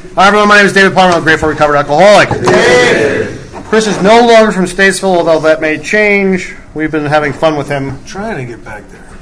Hi everyone, my name is David Palmer. I'm a grateful recovered alcoholic. Chris is no longer from Statesville, although that may change. We've been having fun with him. Trying to get back there.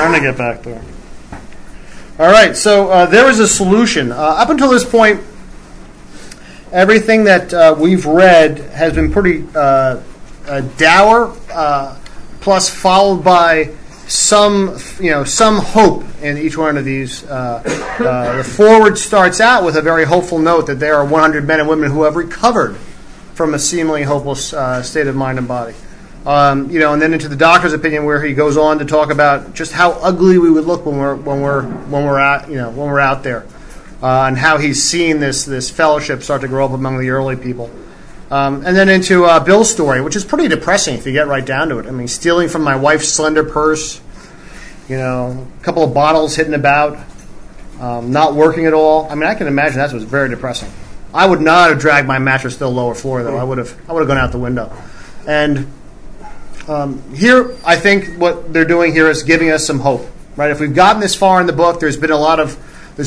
All right, so there is a solution. Up until this point, everything that we've read has been pretty dour, plus followed by some hope in each one of these. The forward starts out with a very hopeful note that there are 100 men and women who have recovered from a seemingly hopeless state of mind and body. And then into the doctor's opinion, where he goes on to talk about just how ugly we would look when we're out there, and how he's seen this fellowship start to grow up among the early people. And then into Bill's story, which is pretty depressing if you get right down to it. I mean, stealing from my wife's slender purse, a couple of bottles hidden about, not working at all. I mean, I can imagine that was very depressing. I would not have dragged my mattress to the lower floor, though. I would have gone out the window. And here, I think what they're doing here is giving us some hope, right? If we've gotten this far in the book, there's been a lot of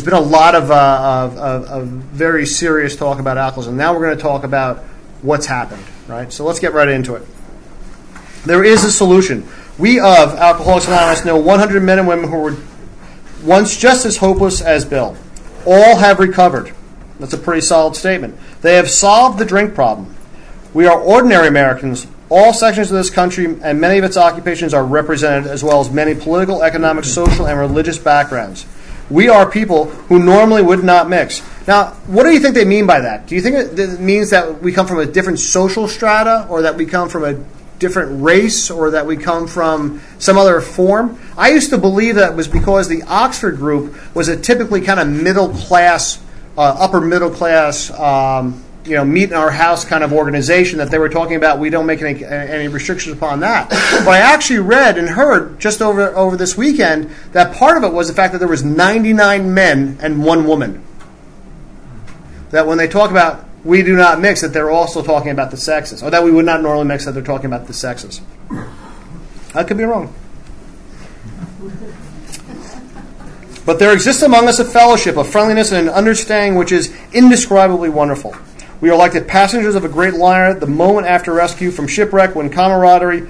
very serious talk about alcoholism. Now we're going to talk about what's happened, right? So let's get right into it. There is a solution. We of Alcoholics Anonymous know 100 men and women who were once just as hopeless as Bill. All have recovered. That's a pretty solid statement. They have solved the drink problem. We are ordinary Americans. All sections of this country and many of its occupations are represented, as well as many political, economic, social, and religious backgrounds. We are people who normally would not mix. Now, what do you think they mean by that? Do you think it means that we come from a different social strata, or that we come from a different race, or that we come from some other form? I used to believe that it was because the Oxford group was a typically kind of middle class, upper middle class, meet in our house kind of organization, that they were talking about. We don't make any restrictions upon that. But I actually read and heard just over this weekend that part of it was the fact that there was 99 men and 1 woman. That when they talk about we do not mix, that they're also talking about the sexes, or that we would not normally mix, that they're talking about the sexes. I could be wrong. But there exists among us a fellowship, a friendliness, and an understanding which is indescribably wonderful. We are like the passengers of a great liner, the moment after rescue from shipwreck, when camaraderie,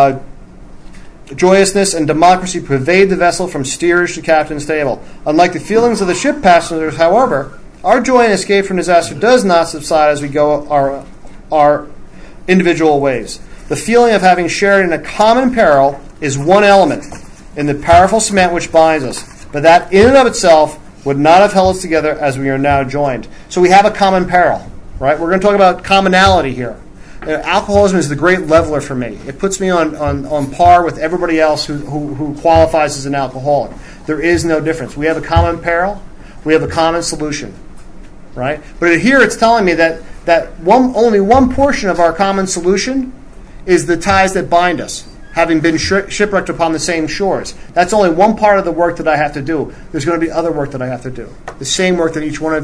joyousness, and democracy pervade the vessel from steerage to captain's table. Unlike the feelings of the ship passengers, however, our joy in escape from disaster does not subside as we go our individual ways. The feeling of having shared in a common peril is one element in the powerful cement which binds us, but that in and of itself would not have held us together as we are now joined. So we have a common peril, right? We're going to talk about commonality here. Alcoholism is the great leveler for me. It puts me on par with everybody else who qualifies as an alcoholic. There is no difference. We have a common peril. We have a common solution, right? But here it's telling me that only one portion of our common solution is the ties that bind us, having been shipwrecked upon the same shores. That's only one part of the work that I have to do. There's going to be other work that I have to do. The same work that each one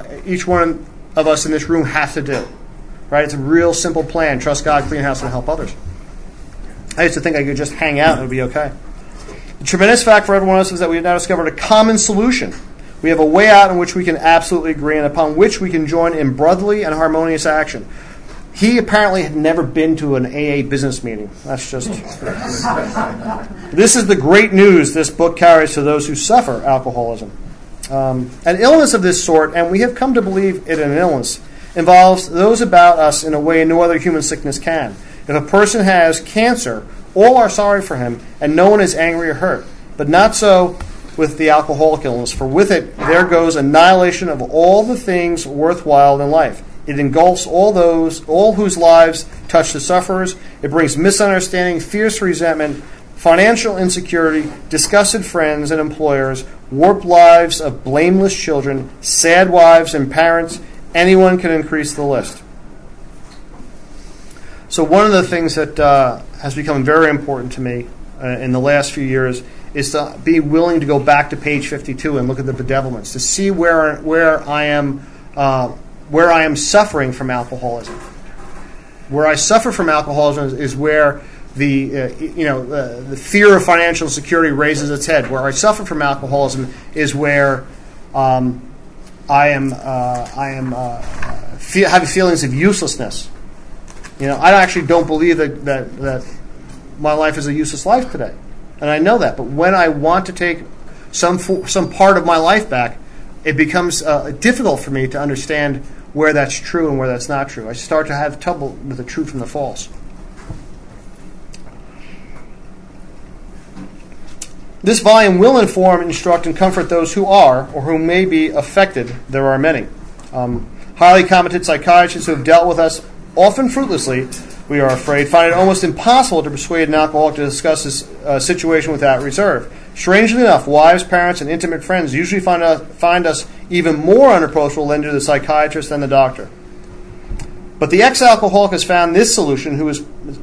of us in this room have to do. Right? It's a real simple plan. Trust God, clean house, and help others. I used to think I could just hang out and it would be okay. The tremendous fact for everyone else is that we have now discovered a common solution. We have a way out in which we can absolutely agree and upon which we can join in brotherly and harmonious action. He apparently had never been to an AA business meeting. That's just... This is the great news this book carries to those who suffer alcoholism. An illness of this sort, and we have come to believe it an illness, involves those about us in a way no other human sickness can. If a person has cancer, all are sorry for him, and no one is angry or hurt. But not so with the alcoholic illness, for with it there goes annihilation of all the things worthwhile in life. It engulfs all whose lives touch the sufferers. It brings misunderstanding, fierce resentment, financial insecurity, disgusted friends and employers, warped lives of blameless children, sad wives and parents. Anyone can increase the list. So one of the things that has become very important to me in the last few years is to be willing to go back to page 52 and look at the bedevilments, to see where I am suffering from alcoholism. Where I suffer from alcoholism is where the fear of financial security raises its head. Where I suffer from alcoholism is where I am having feelings of uselessness. I actually don't believe that my life is a useless life today, and I know that. But when I want to take some part of my life back, it becomes difficult for me to understand where that's true and where that's not true. I start to have trouble with the true from the false. This volume will inform, instruct, and comfort those who are or who may be affected. There are many. Highly competent psychiatrists who have dealt with us, often fruitlessly, we are afraid, find it almost impossible to persuade an alcoholic to discuss his situation without reserve. Strangely enough, wives, parents, and intimate friends usually find us even more unapproachable than do the psychiatrist and the doctor. But the ex-alcoholic has found this solution, who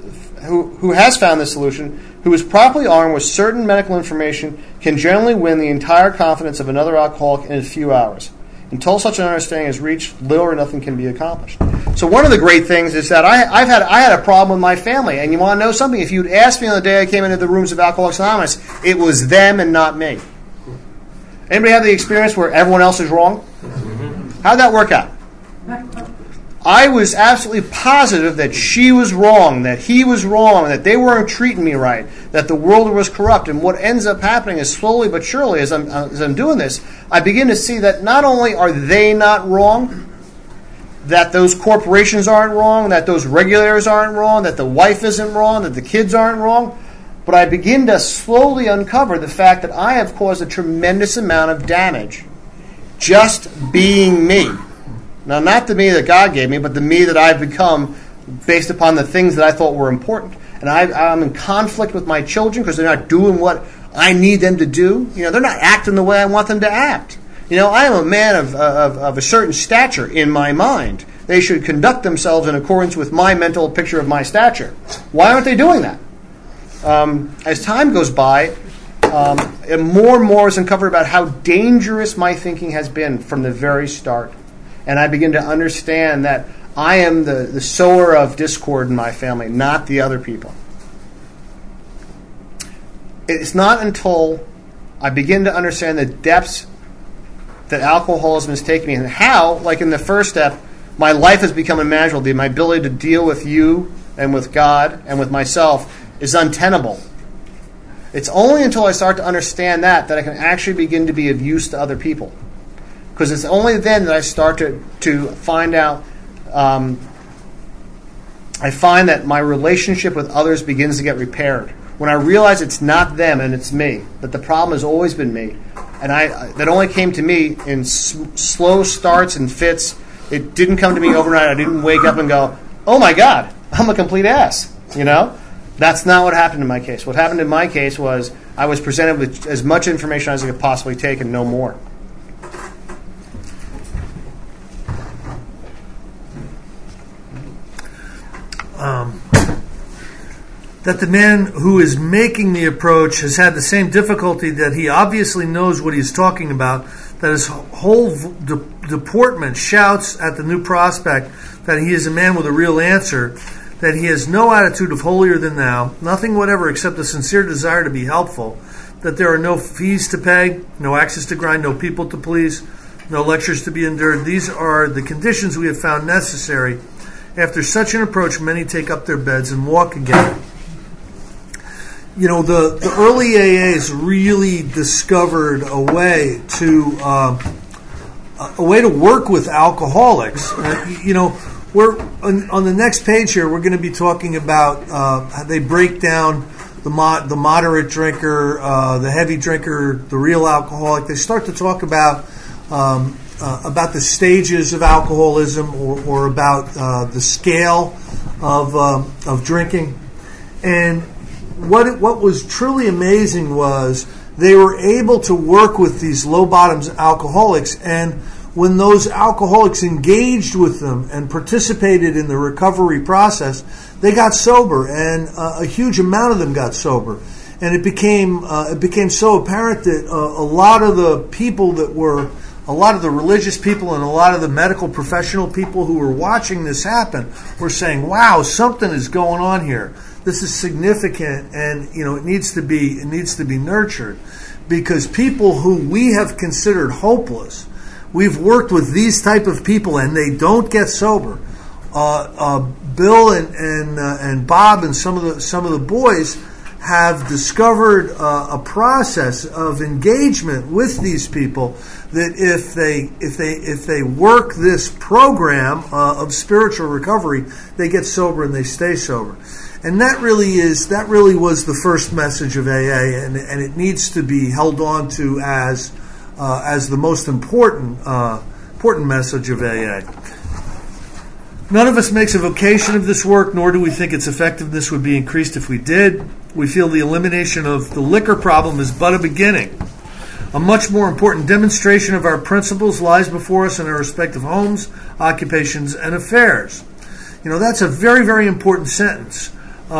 is properly armed with certain medical information, can generally win the entire confidence of another alcoholic in a few hours. Until such an understanding is reached, little or nothing can be accomplished. So one of the great things is that I had a problem with my family. And you want to know something? If you'd asked me on the day I came into the rooms of Alcoholics Anonymous, it was them and not me. Anybody have the experience where everyone else is wrong? How'd that work out? I was absolutely positive that she was wrong, that he was wrong, that they weren't treating me right, that the world was corrupt. And what ends up happening is slowly but surely, as I'm doing this, I begin to see that not only are they not wrong, that those corporations aren't wrong, that those regulators aren't wrong, that the wife isn't wrong, that the kids aren't wrong, but I begin to slowly uncover the fact that I have caused a tremendous amount of damage just being me. Now, not the me that God gave me, but the me that I've become based upon the things that I thought were important. And I'm in conflict with my children because they're not doing what I need them to do. They're not acting the way I want them to act. I am a man of a certain stature in my mind. They should conduct themselves in accordance with my mental picture of my stature. Why aren't they doing that? As time goes by, and more is uncovered about how dangerous my thinking has been from the very start. And I begin to understand that I am the sower of discord in my family, not the other people. It's not until I begin to understand the depths that alcoholism has taken me and how, like in the first step, my life has become unmanageable. My ability to deal with you and with God and with myself is untenable. It's only until I start to understand that I can actually begin to be of use to other people. Because it's only then that I start to find out, I find that my relationship with others begins to get repaired. When I realize it's not them and it's me, that the problem has always been me, and that only came to me in slow starts and fits. It didn't come to me overnight. I didn't wake up and go, oh my God, I'm a complete ass. That's not what happened in my case. What happened in my case was I was presented with as much information as I could possibly take and no more. That the man who is making the approach has had the same difficulty, that he obviously knows what he's talking about, that his whole deportment shouts at the new prospect that he is a man with a real answer, that he has no attitude of holier than thou, nothing whatever except a sincere desire to be helpful, that there are no fees to pay, no axes to grind, no people to please, no lectures to be endured. These are the conditions we have found necessary. After such an approach, many take up their beds and walk again. The early AAs really discovered a way to work with alcoholics. We're on the next page here. We're going to be talking about how they break down the moderate drinker, the heavy drinker, the real alcoholic. They start to talk about the stages of alcoholism or about the scale of drinking. And what was truly amazing was they were able to work with these low bottoms alcoholics, and when those alcoholics engaged with them and participated in the recovery process, they got sober, and a huge amount of them got sober. And it became so apparent that a lot of the people that were, a lot of the religious people and a lot of the medical professional people who were watching this happen were saying, wow, something is going on here. This is significant, and it needs to be nurtured, because people who we have considered hopeless, We've worked with these type of people, and they don't get sober. Bill and Bob and some of the boys have discovered a process of engagement with these people that if they work this program of spiritual recovery, they get sober and they stay sober. And that really was the first message of AA, and it needs to be held on to as the most important message of AA. None of us makes a vocation of this work, nor do we think its effectiveness would be increased if we did. We feel the elimination of the liquor problem is but a beginning. A much more important demonstration of our principles lies before us in our respective homes, occupations, and affairs. That's a very, very important sentence.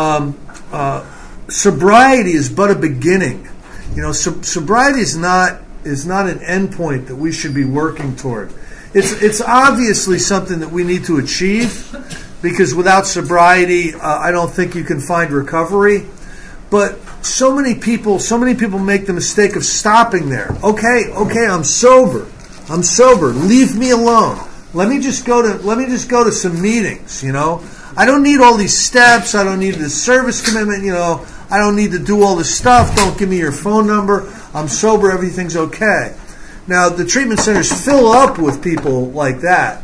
Sobriety is but a beginning. Sobriety is not an endpoint that we should be working toward. It's obviously something that we need to achieve, because without sobriety, I don't think you can find recovery. But so many people make the mistake of stopping there. Okay, I'm sober. Leave me alone. Let me just go to some meetings. I don't need all these steps. I don't need the service commitment. I don't need to do all this stuff. Don't give me your phone number. I'm sober. Everything's okay. Now, the treatment centers fill up with people like that.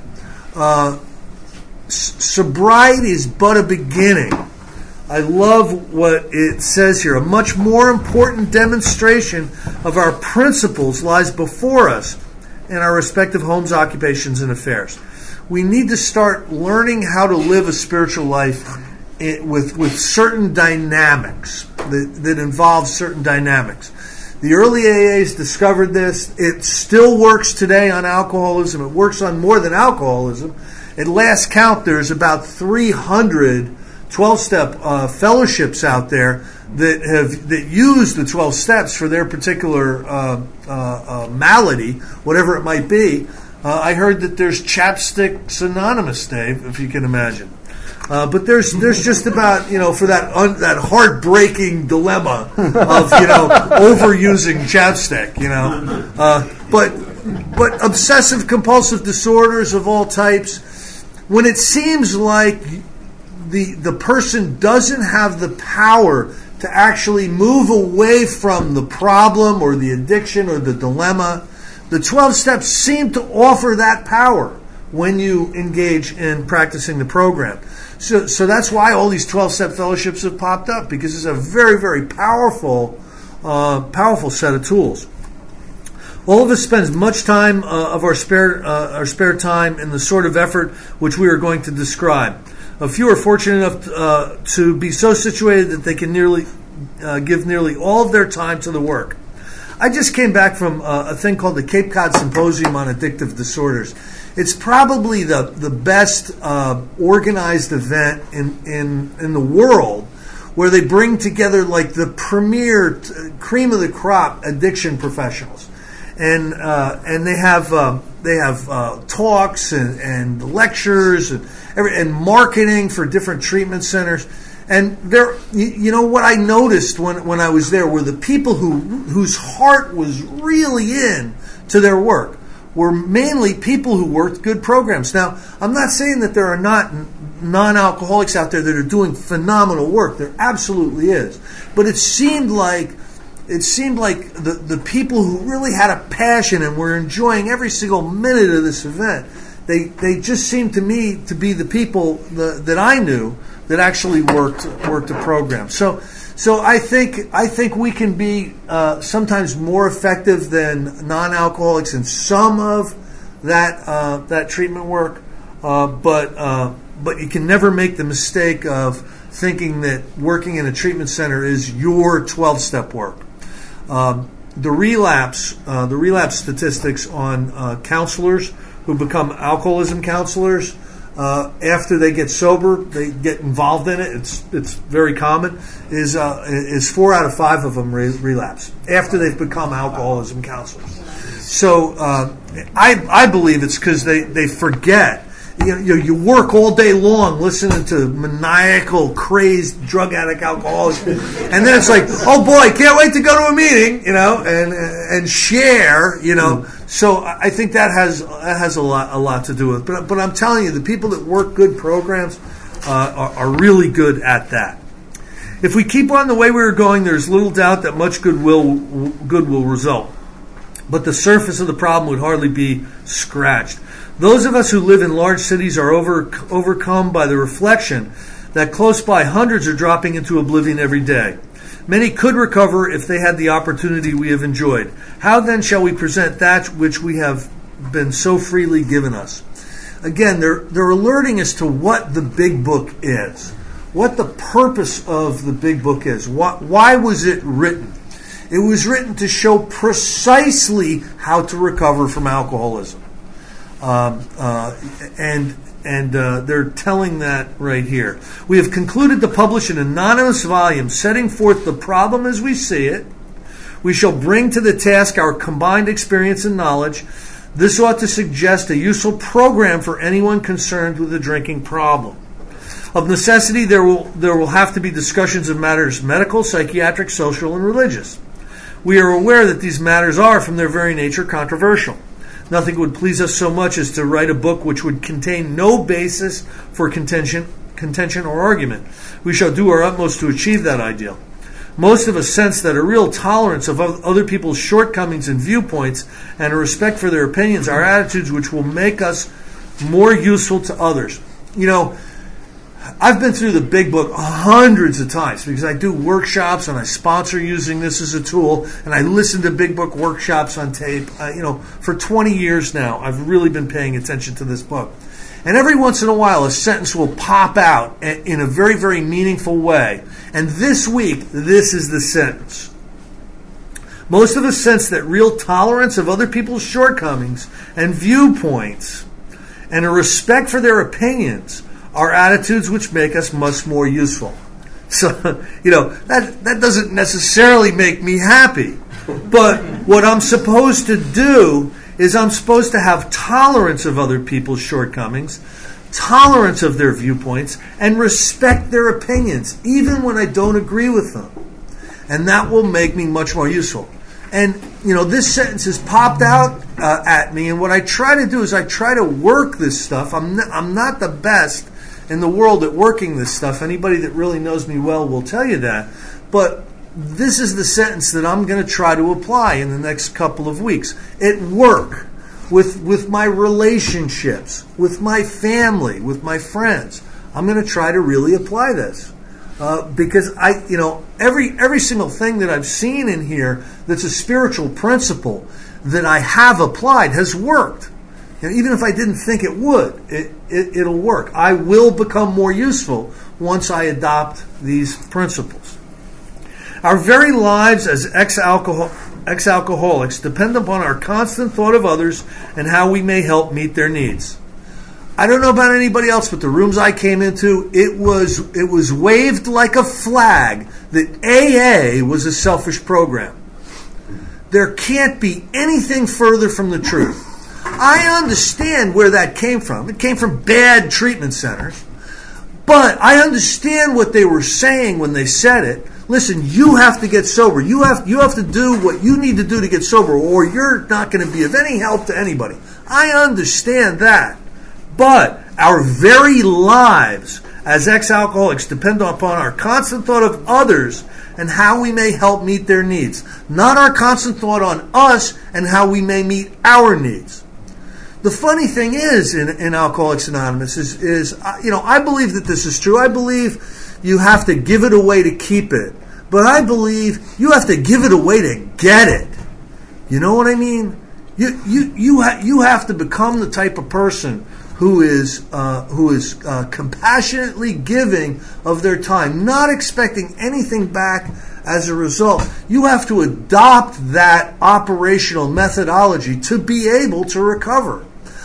Sobriety is but a beginning. I love what it says here. A much more important demonstration of our principles lies before us in our respective homes, occupations, and affairs. We need to start learning how to live a spiritual life with certain dynamics that involve certain dynamics. The early AAs discovered this. It still works today on alcoholism. It works on more than alcoholism. At last count, there's about 300 12-step fellowships out there that use the 12 steps for their particular malady, whatever it might be. I heard that there's Chapsticks Anonymous, Dave, if you can imagine. But there's just about, for that heartbreaking dilemma of, overusing chapstick, but obsessive compulsive disorders of all types, when it seems like the person doesn't have the power to actually move away from the problem or the addiction or the dilemma, the 12 steps seem to offer that power when you engage in practicing the program. So that's why all these 12-step fellowships have popped up, because it's a very, very powerful set of tools. All of us spends much time of our spare time in the sort of effort which we are going to describe. A few are fortunate enough to be so situated that they can give nearly all of their time to the work. I just came back from a thing called the Cape Cod Symposium on Addictive Disorders. It's probably the best organized event in the world, where they bring together like the premier cream of the crop addiction professionals, and they have talks and lectures and marketing for different treatment centers. And there, what I noticed when I was there were the people whose heart was really in to their work were mainly people who worked good programs. Now, I'm not saying that there are not non-alcoholics out there that are doing phenomenal work. There absolutely is. But it seemed like the people who really had a passion and were enjoying every single minute of this event, they just seemed to me to be the people that I knew that actually worked the program. So I think we can be sometimes more effective than non-alcoholics in some of that treatment work, but you can never make the mistake of thinking that working in a treatment center is your 12-step work. The relapse statistics on counselors who become alcoholism counselors, after they get sober, they get involved in it. It's very common. Is 4 out of 5 of them relapse after they've become alcoholism counselors. So I believe it's because they forget. you work all day long listening to maniacal, crazed, drug addict alcoholics, and then it's like, oh boy, can't wait to go to a meeting, and share, So I think that has a lot to do with it. But I'm telling you, the people that work good programs are really good at that. If we keep on the way we are going, there's little doubt that much good will result. But the surface of the problem would hardly be scratched. Those of us who live in large cities are overcome by the reflection that close by hundreds are dropping into oblivion every day. Many could recover if they had the opportunity we have enjoyed. How then shall we present that which we have been so freely given us? Again, they're alerting us to what the big book is, what the purpose of the big book is. Why was it written? It was written to show precisely how to recover from alcoholism. And they're telling that right here. We have concluded to publish an anonymous volume setting forth the problem as we see it. We shall bring to the task our combined experience and knowledge. This ought to suggest a useful program for anyone concerned with the drinking problem. Of necessity, there will have to be discussions of matters medical, psychiatric, social, and religious. We are aware that these matters are, from their very nature, controversial. Nothing would please us so much as to write a book which would contain no basis for contention or argument. We shall do our utmost to achieve that ideal. Most of us sense that a real tolerance of other people's shortcomings and viewpoints and a respect for their opinions are attitudes which will make us more useful to others. I've been through the big book hundreds of times because I do workshops and I sponsor using this as a tool, and I listen to big book workshops on tape. For 20 years now, I've really been paying attention to this book. And every once in a while, a sentence will pop out in a very, very meaningful way. And this week, this is the sentence. Most of us sense that real tolerance of other people's shortcomings and viewpoints and a respect for their opinions are attitudes which make us much more useful. So, that doesn't necessarily make me happy. But what I'm supposed to do is I'm supposed to have tolerance of other people's shortcomings, tolerance of their viewpoints, and respect their opinions, even when I don't agree with them. And that will make me much more useful. And, this sentence has popped out at me, and what I try to do is I try to work this stuff. I'm not the best in the world at working this stuff. Anybody that really knows me well will tell you that. But this is the sentence that I'm going to try to apply in the next couple of weeks. At work, with my relationships, with my family, with my friends. I'm going to try to really apply this. Because every single thing that I've seen in here that's a spiritual principle that I have applied has worked. Even if I didn't think it would, it'll work. I will become more useful once I adopt these principles. Our very lives as ex-alcoholics depend upon our constant thought of others and how we may help meet their needs. I don't know about anybody else, but the rooms I came into, it was waved like a flag that AA was a selfish program. There can't be anything further from the truth. I understand where that came from. It came from bad treatment centers. But I understand what they were saying when they said it. Listen, you have to get sober. You have to do what you need to do to get sober, or you're not going to be of any help to anybody. I understand that. But our very lives as ex-alcoholics depend upon our constant thought of others and how we may help meet their needs. Not our constant thought on us and how we may meet our needs. The funny thing is in Alcoholics Anonymous is I believe that this is true. I believe you have to give it away to keep it. But I believe you have to give it away to get it. You know what I mean? You have to become the type of person who is compassionately giving of their time, not expecting anything back as a result. You have to adopt that operational methodology to be able to recover.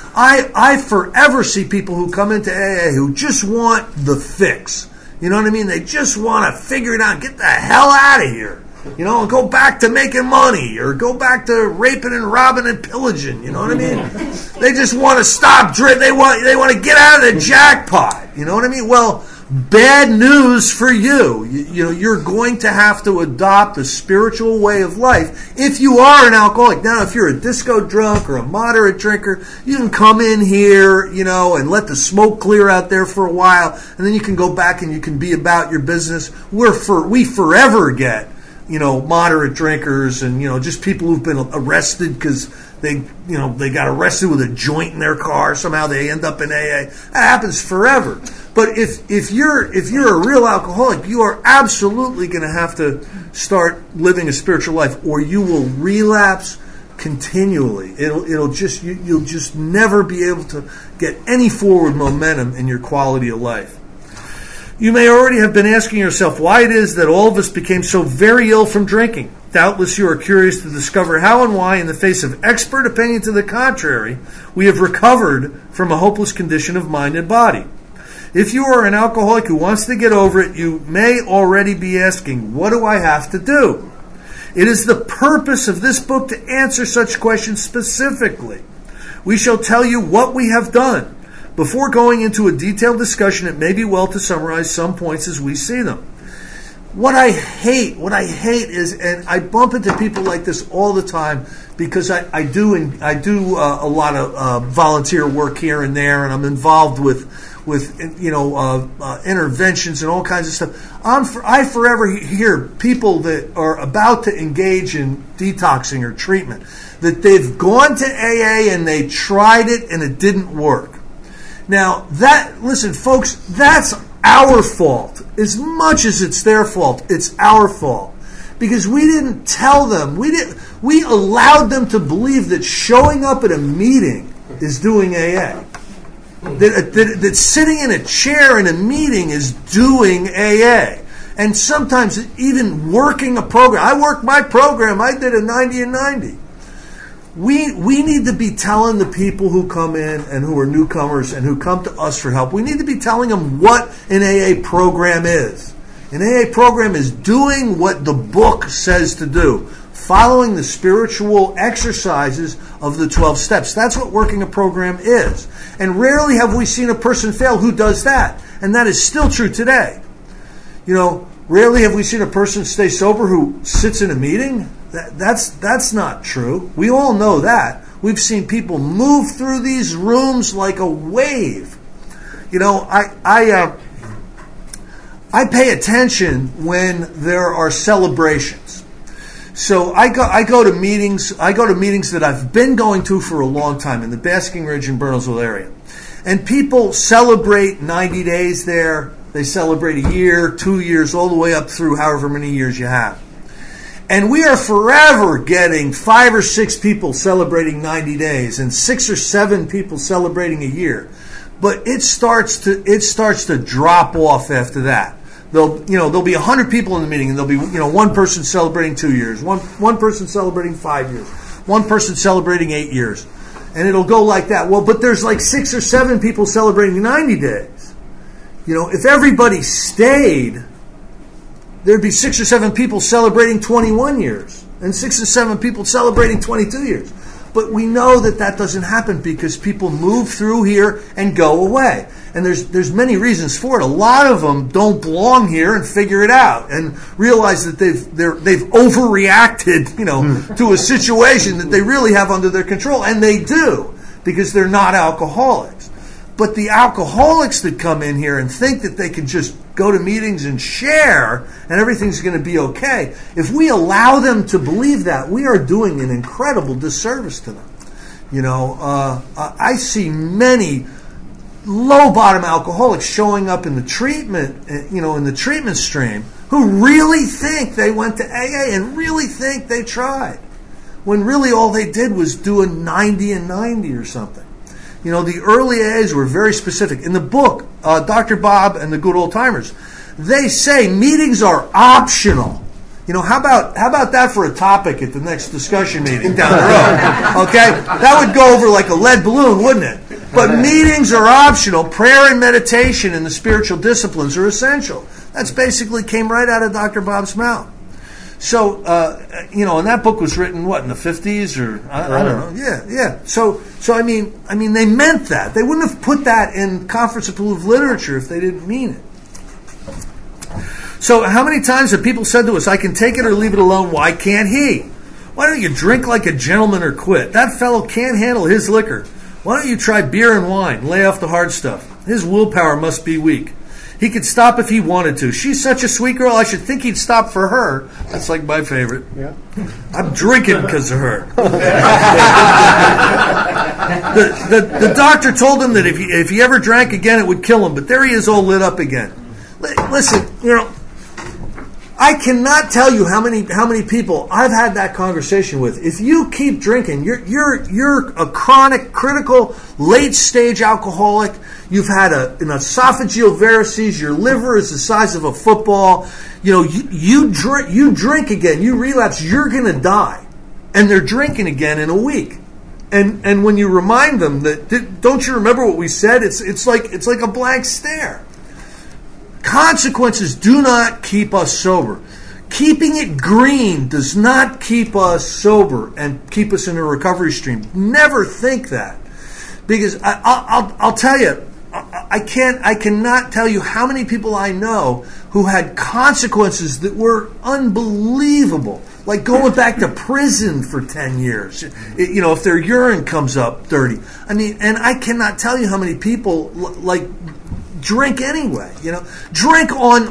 I forever see people who come into AA who just want the fix. You know what I mean? They just want to figure it out, get the hell out of here. You know, and go back to making money or go back to raping and robbing and pillaging. You know what I mean? They just want to stop drink. They want to get out of the jackpot. You know what I mean? Well, bad news for you. You know, you're going to have to adopt a spiritual way of life if you are an alcoholic. Now, if you're a disco drunk or a moderate drinker, you can come in here, you know, and let the smoke clear out there for a while, and then you can go back and you can be about your business. We forever get, you know, moderate drinkers and, you know, just people who've been arrested because they got arrested with a joint in their car. Somehow they end up in AA. That happens forever. But if you're a real alcoholic, you are absolutely going to have to start living a spiritual life, or you will relapse continually. You'll just never be able to get any forward momentum in your quality of life. You may already have been asking yourself why it is that all of us became so very ill from drinking. Doubtless you are curious to discover how and why, in the face of expert opinion to the contrary, we have recovered from a hopeless condition of mind and body. If you are an alcoholic who wants to get over it, you may already be asking, what do I have to do? It is the purpose of this book to answer such questions specifically. We shall tell you what we have done. Before going into a detailed discussion, it may be well to summarize some points as we see them. What I hate is, and I bump into people like this all the time because I do a lot of volunteer work here and there, and I'm involved with interventions and all kinds of stuff. I forever hear people that are about to engage in detoxing or treatment that they've gone to AA and they tried it and it didn't work. Now, listen, folks, that's our fault. As much as it's their fault, it's our fault. Because we didn't tell them, we allowed them to believe that showing up at a meeting is doing AA. That sitting in a chair in a meeting is doing AA. And sometimes even working a program. I worked my program, I did a 90 and 90. We need to be telling the people who come in and who are newcomers and who come to us for help, we need to be telling them what an AA program is. An AA program is doing what the book says to do, following the spiritual exercises of the 12 steps. That's what working a program is. And rarely have we seen a person fail who does that. And that is still true today. You know, rarely have we seen a person stay sober who sits in a meeting. That's not true. We all know that. We've seen people move through these rooms like a wave. You know, I pay attention when there are celebrations. So I go to meetings. I go to meetings that I've been going to for a long time in the Basking Ridge and Bernalsville area, and people celebrate 90 days there. They celebrate a year, 2 years, all the way up through however many years you have. And we are forever getting 5 or 6 people celebrating 90 days and 6 or 7 people celebrating a year. But it starts to drop off after that. There'll be 100 people in the meeting, and there'll be one person celebrating 2 years, one person celebrating 5 years, one person celebrating 8 years, and it'll go like that. Well, but there's like 6 or 7 people celebrating 90 days. You know, if everybody stayed, there'd be 6 or 7 people celebrating 21 years and 6 or 7 people celebrating 22 years. But we know that doesn't happen because people move through here and go away. And there's many reasons for it. A lot of them don't belong here and figure it out and realize that they've overreacted, to a situation that they really have under their control, and they do because they're not alcoholics. But the alcoholics that come in here and think that they can just go to meetings and share and everything's going to be okay, if we allow them to believe that, we are doing an incredible disservice to them. I see many low-bottom alcoholics showing up in the treatment, in the treatment stream, who really think they went to AA and really think they tried, when really all they did was do a 90 and 90 or something. The early AAs were very specific. In the book, Dr. Bob and the Good Old Timers, they say meetings are optional. How about that for a topic at the next discussion meeting down the road? Okay? That would go over like a lead balloon, wouldn't it? But meetings are optional. Prayer and meditation and the spiritual disciplines are essential. That's basically came right out of Dr. Bob's mouth. So, and that book was written, what, in the 50s or, I don't know. Yeah. So I mean, they meant that. They wouldn't have put that in Conference of Literature if they didn't mean it. So how many times have people said to us, I can take it or leave it alone, why can't he? Why don't you drink like a gentleman or quit? That fellow can't handle his liquor. Why don't you try beer and wine, lay off the hard stuff? His willpower must be weak. He could stop if he wanted to. She's such a sweet girl, I should think he'd stop for her. That's like my favorite. Yeah. I'm drinking because of her. The doctor told him that if he ever drank again, it would kill him. But there he is, all lit up again. Listen, I cannot tell you how many people I've had that conversation with. If you keep drinking, you're a chronic, critical, late stage alcoholic. You've had an esophageal varices. Your liver is the size of a football. You drink again. You relapse. You're going to die, and they're drinking again in a week. And when you remind them that, don't you remember what we said? It's like a blank stare. Consequences do not keep us sober. Keeping it green does not keep us sober and keep us in a recovery stream. Never think that, because I'll tell you, I cannot tell you how many people I know who had consequences that were unbelievable, like going back to prison for 10 years. If their urine comes up dirty. I mean, and I cannot tell you how many people drink anyway. Drink on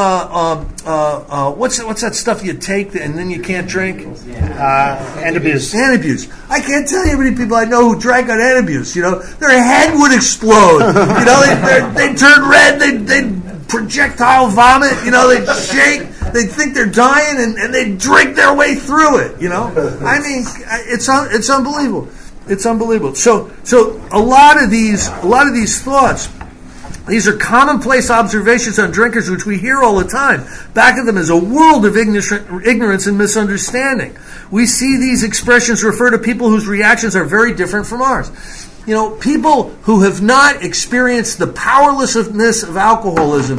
what's that stuff you take and then you can't drink? Antabuse. Antabuse. I can't tell you how many people I know who drank on Antabuse. Their head would explode. They turn red. They projectile vomit. They shake. They think they're dying and they drink their way through it. I mean, it's unbelievable. It's unbelievable. So a lot of these thoughts. These are commonplace observations on drinkers which we hear all the time. Back of them is a world of ignorance and misunderstanding. We see these expressions refer to people whose reactions are very different from ours. People who have not experienced the powerlessness of alcoholism,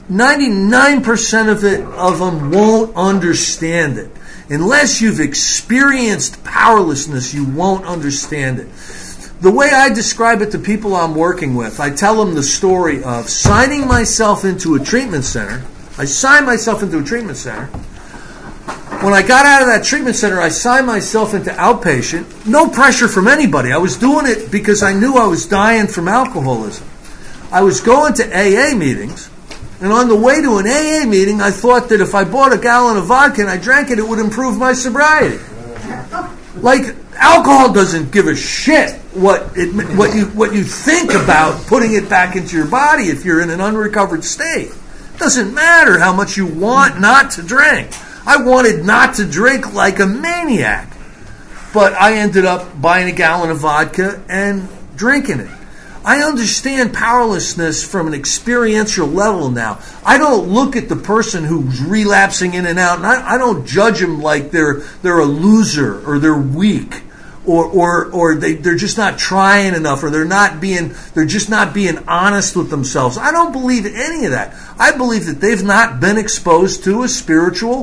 99% of them won't understand it. Unless you've experienced powerlessness, you won't understand it. The way I describe it to people I'm working with, I tell them the story of signing myself into a treatment center. I signed myself into a treatment center. When I got out of that treatment center, I signed myself into outpatient. No pressure from anybody. I was doing it because I knew I was dying from alcoholism. I was going to AA meetings, and on the way to an AA meeting, I thought that if I bought a gallon of vodka and I drank it, it would improve my sobriety. Like, alcohol doesn't give a shit what you think about putting it back into your body if you're in an unrecovered state. It doesn't matter how much you want not to drink. I wanted not to drink like a maniac, but I ended up buying a gallon of vodka and drinking it. I understand powerlessness from an experiential level now. I don't look at the person who's relapsing in and out, and I don't judge them like they're a loser or they're weak. Or they're just not trying enough, or they're just not being honest with themselves. I don't believe any of that. I believe that they've not been exposed to a spiritual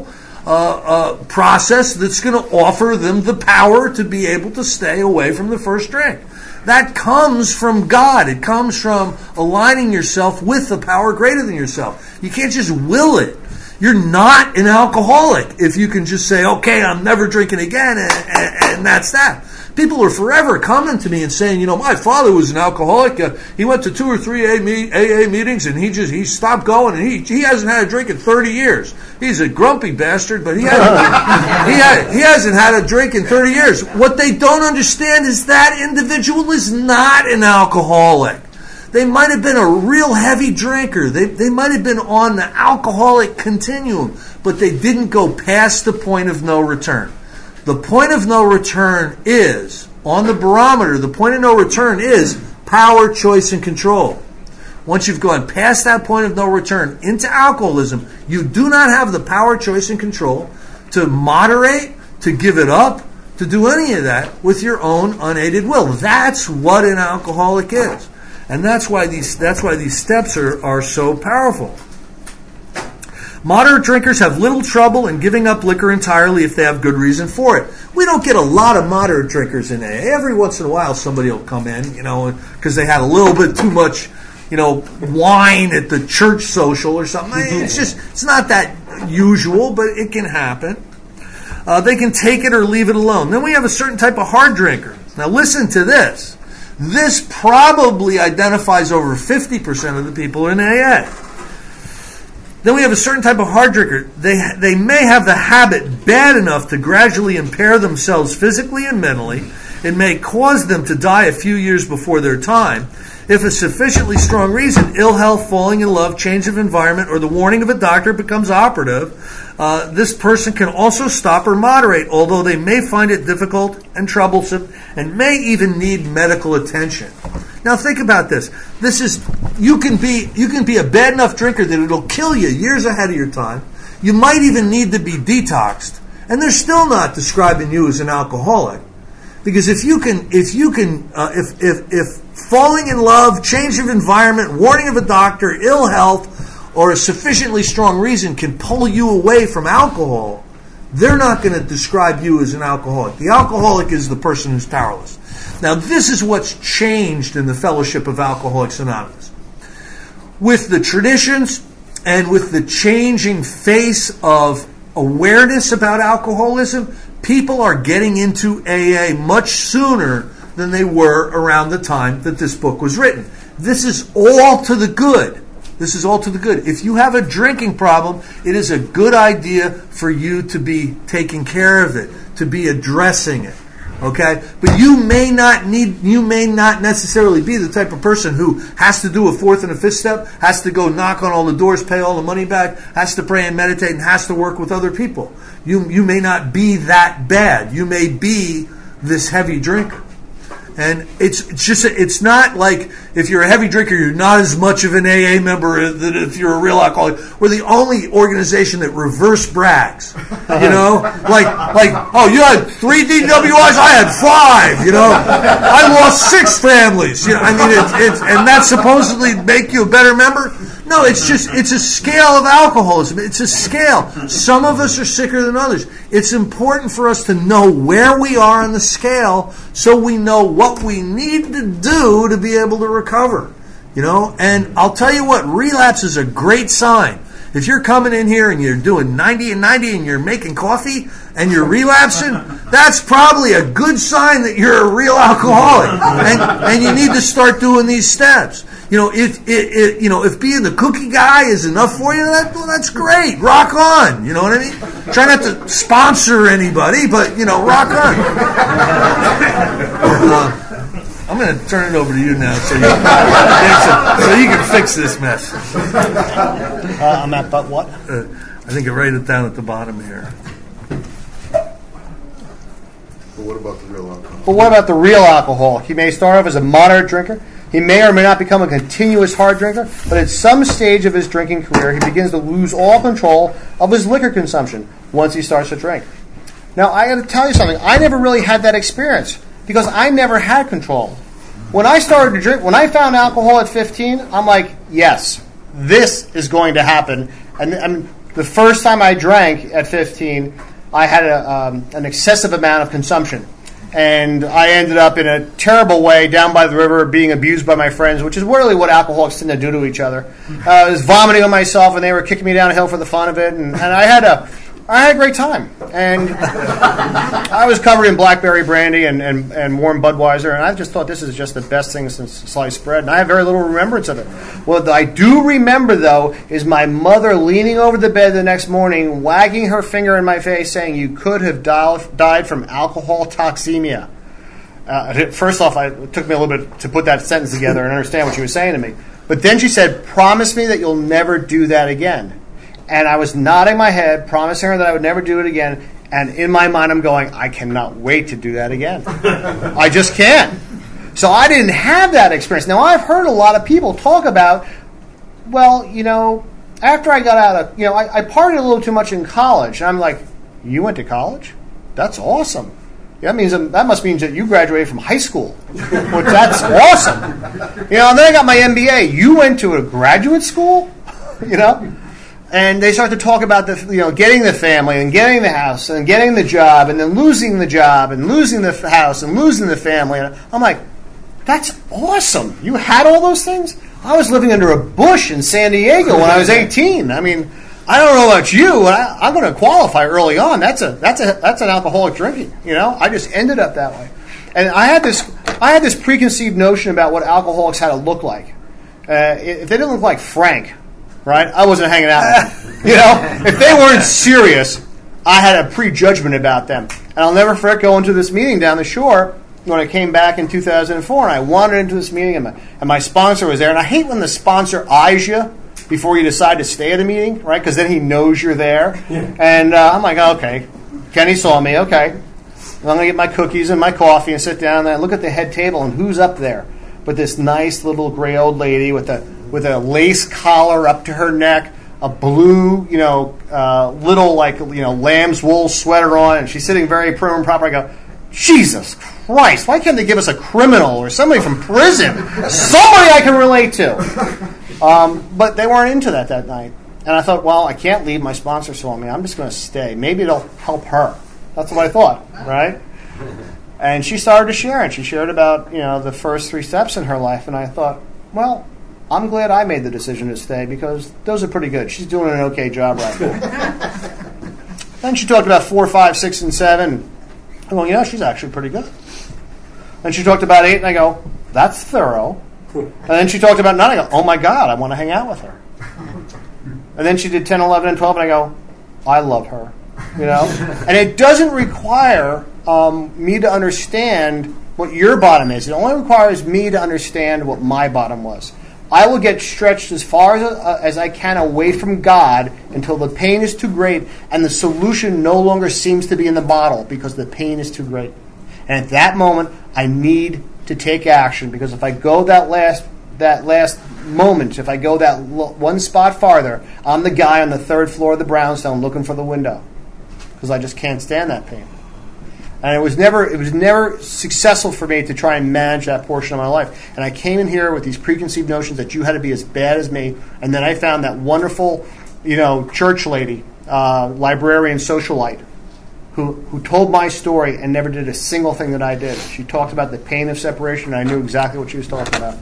process that's going to offer them the power to be able to stay away from the first drink. That comes from God. It comes from aligning yourself with the power greater than yourself. You can't just will it. You're not an alcoholic if you can just say, okay, I'm never drinking again, and that's that. People are forever coming to me and saying, my father was an alcoholic. He went to 2 or 3 AA meetings, and he stopped going, and he hasn't had a drink in 30 years. He's a grumpy bastard, but he hasn't had a drink in 30 years. What they don't understand is that individual is not an alcoholic. They might have been a real heavy drinker. They might have been on the alcoholic continuum, but they didn't go past the point of no return. The point of no return is, on the barometer, the point of no return is power, choice, and control. Once you've gone past that point of no return into alcoholism, you do not have the power, choice, and control to moderate, to give it up, to do any of that with your own unaided will. That's what an alcoholic is. And that's why these steps are so powerful. Moderate drinkers have little trouble in giving up liquor entirely if they have good reason for it. We don't get a lot of moderate drinkers in AA. Every once in a while somebody will come in, because they had a little bit too much, wine at the church social or something. It's not that usual, but it can happen. They can take it or leave it alone. Then we have a certain type of hard drinker. Now listen to this. This probably identifies over 50% of the people in AA. Then we have a certain type of hard drinker. They may have the habit bad enough to gradually impair themselves physically and mentally. It may cause them to die a few years before their time. If a sufficiently strong reason, ill health, falling in love, change of environment, or the warning of a doctor becomes operative, this person can also stop or moderate, although they may find it difficult and troublesome and may even need medical attention. Now think about this. You can be a bad enough drinker that it'll kill you years ahead of your time. You might even need to be detoxed, and they're still not describing you as an alcoholic. Because if falling in love, change of environment, warning of a doctor, ill health, or a sufficiently strong reason can pull you away from alcohol, they're not going to describe you as an alcoholic. The alcoholic is the person who's powerless. Now, this is what's changed in the Fellowship of Alcoholics Anonymous. With the traditions and with the changing face of awareness about alcoholism, people are getting into AA much sooner than they were around the time that this book was written. This is all to the good. This is all to the good. If you have a drinking problem, it is a good idea for you to be taking care of it, to be addressing it. Okay? But you may not necessarily be the type of person who has to do a fourth and a fifth step, has to go knock on all the doors, pay all the money back, has to pray and meditate, and has to work with other people. You may not be that bad. You may be this heavy drinker. And it's not like if you're a heavy drinker, you're not as much of an AA member than if you're a real alcoholic. We're the only organization that reverse brags. Like, oh, you had 3 DWIs, I had 5, I lost 6 families. And that supposedly make you a better member? No, it's a scale of alcoholism. It's a scale. Some of us are sicker than others. It's important for us to know where we are on the scale so we know what we need to do to be able to recover. And I'll tell you what, relapse is a great sign. If you're coming in here and you're doing 90 and 90 and you're making coffee and you're relapsing, that's probably a good sign that you're a real alcoholic. And you need to start doing these steps. If being the cookie guy is enough for you, that's great. Rock on. You know what I mean? Try not to sponsor anybody, but, rock on. I'm going to turn it over to you now so you can fix this mess. I'm at but what? I think I write it down at the bottom here. But what about the real alcoholic? But what about the real alcoholic? He may start off as a moderate drinker. He may or may not become a continuous hard drinker, but at some stage of his drinking career, he begins to lose all control of his liquor consumption once he starts to drink. Now, I got to tell you something. I never really had that experience because I never had control. When I started to drink, when I found alcohol at 15, I'm like, yes, this is going to happen. And the first time I drank at 15, I had an excessive amount of consumption. And I ended up in a terrible way down by the river being abused by my friends, which is really what alcoholics tend to do to each other. I was vomiting on myself, and they were kicking me downhill for the fun of it. And I had a great time. And I was covered in blackberry brandy and warm Budweiser, and I just thought this is just the best thing since sliced bread. And I have very little remembrance of it. What I do remember, though, is my mother leaning over the bed the next morning, wagging her finger in my face, saying, "You could have died from alcohol toxemia." First off, it took me a little bit to put that sentence together and understand what she was saying to me. But then she said, "Promise me that you'll never do that again." And I was nodding my head, promising her that I would never do it again. And in my mind, I'm going, I cannot wait to do that again. I just can't. So I didn't have that experience. Now, I've heard a lot of people talk about, well, after I got out of, I partied a little too much in college. And I'm like, you went to college? That's awesome. That must mean that you graduated from high school, which that's awesome. And then I got my MBA. You went to a graduate school? And they start to talk about getting the family and getting the house and getting the job and then losing the job and losing the house and losing the family. And I'm like, that's awesome. You had all those things? I was living under a bush in San Diego when I was 18. I mean, I don't know about you, but I'm going to qualify early on. That's an alcoholic drinking. I just ended up that way. And I had this preconceived notion about what alcoholics had to look like. If they didn't look like Frank, right, I wasn't hanging out with them. If they weren't serious, I had a prejudgment about them. And I'll never forget going to this meeting down the shore when I came back in 2004, and I wandered into this meeting, and my sponsor was there. And I hate when the sponsor eyes you before you decide to stay at a meeting, right, because then he knows you're there. Yeah. And I'm like, okay, Kenny saw me, okay. I'm going to get my cookies and my coffee and sit down and look at the head table, and who's up there? But this nice little gray old lady with a lace collar up to her neck, a blue, little lamb's wool sweater on, and she's sitting very prim and proper. I go, Jesus Christ, why can't they give us a criminal or somebody from prison? Somebody I can relate to. But they weren't into that night. And I thought, well, I can't leave. My sponsor saw me. I'm just going to stay. Maybe it'll help her. That's what I thought, right? And she started to share, and she shared about, the first 3 steps in her life. And I thought, well, I'm glad I made the decision to stay because those are pretty good. She's doing an okay job right now. Then she talked about 4, 5, 6, and 7. I'm going, she's actually pretty good. Then she talked about 8, and I go, that's thorough. And then she talked about 9, I go, oh my God, I want to hang out with her. And then she did 10, 11, and 12, and I go, I love her. And it doesn't require me to understand what your bottom is. It only requires me to understand what my bottom was. I will get stretched as far as I can away from God until the pain is too great and the solution no longer seems to be in the bottle because the pain is too great. And at that moment, I need to take action because if I go that last moment, if I go that one spot farther, I'm the guy on the 3rd floor of the brownstone looking for the window because I just can't stand that pain. And it was never successful for me to try and manage that portion of my life. And I came in here with these preconceived notions that you had to be as bad as me. And then I found that wonderful, church lady, librarian, socialite, who told my story and never did a single thing that I did. She talked about the pain of separation, and I knew exactly what she was talking about.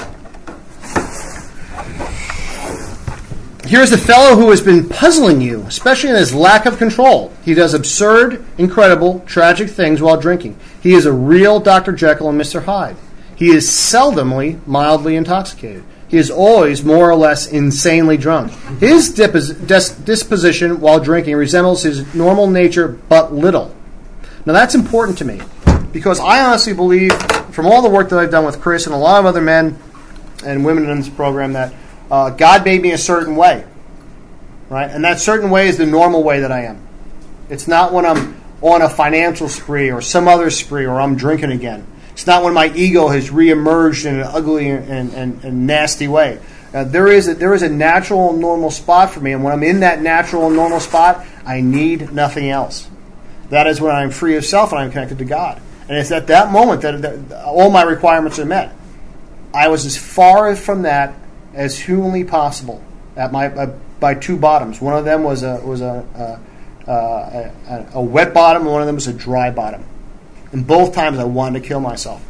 Here's the fellow who has been puzzling you, especially in his lack of control. He does absurd, incredible, tragic things while drinking. He is a real Dr. Jekyll and Mr. Hyde. He is seldomly mildly intoxicated. He is always more or less insanely drunk. His disposition while drinking resembles his normal nature but little. Now that's important to me because I honestly believe, from all the work that I've done with Chris and a lot of other men and women in this program, that God made me a certain way, right? And that certain way is the normal way that I am. It's not when I'm on a financial spree or some other spree or I'm drinking again. It's not when my ego has reemerged in an ugly and nasty way. There is a natural and normal spot for me, and when I'm in that natural and normal spot, I need nothing else. That is when I'm free of self and I'm connected to God. And it's at that moment that all my requirements are met. I was as far from that as humanly possible at by 2 bottoms. One of them was a wet bottom, and one of them was a dry bottom. And both times I wanted to kill myself.